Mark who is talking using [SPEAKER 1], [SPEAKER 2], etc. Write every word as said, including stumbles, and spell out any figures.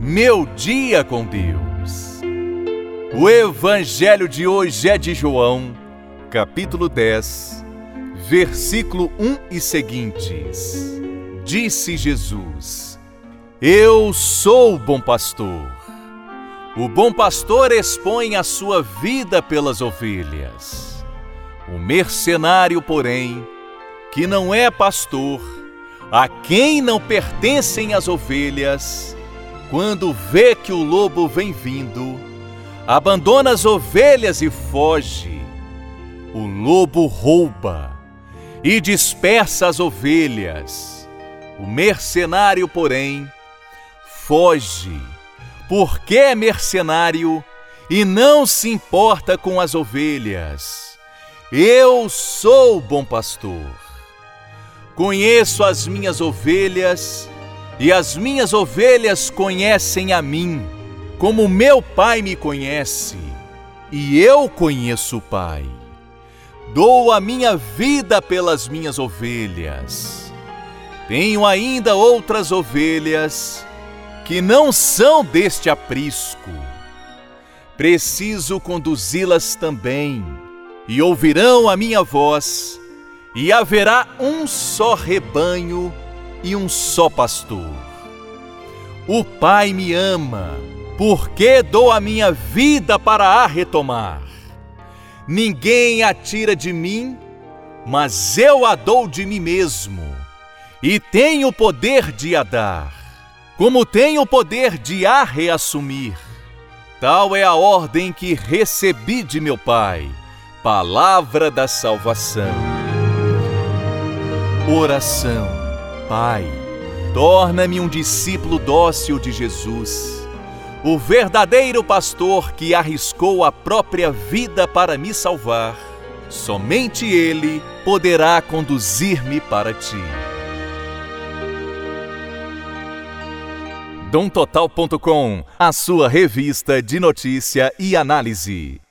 [SPEAKER 1] Meu dia com Deus. O evangelho de hoje é de João, capítulo dez, versículo um e seguintes. Disse Jesus: Eu sou o bom pastor. O bom pastor expõe a sua vida pelas ovelhas. O mercenário, porém, que não é pastor, a quem não pertencem as ovelhas, quando vê que o lobo vem vindo, abandona as ovelhas e foge. O lobo rouba e dispersa as ovelhas. O mercenário, porém, foge, porque é mercenário e não se importa com as ovelhas. Eu sou o bom pastor. Conheço as minhas ovelhas e as minhas ovelhas conhecem a mim, como meu Pai me conhece, e eu conheço o Pai. Dou a minha vida pelas minhas ovelhas. Tenho ainda outras ovelhas que não são deste aprisco. Preciso conduzi-las também, e ouvirão a minha voz, e haverá um só rebanho e um só pastor. O Pai me ama, porque dou a minha vida para a retomar. Ninguém a tira de mim, mas eu a dou de mim mesmo, e tenho o poder de a dar, como tenho o poder de a reassumir. Tal é a ordem que recebi de meu Pai. Palavra da salvação. Oração. Pai, torna-me um discípulo dócil de Jesus, o verdadeiro pastor que arriscou a própria vida para me salvar. Somente Ele poderá conduzir-me para Ti. dom total ponto com, a sua revista de notícia e análise.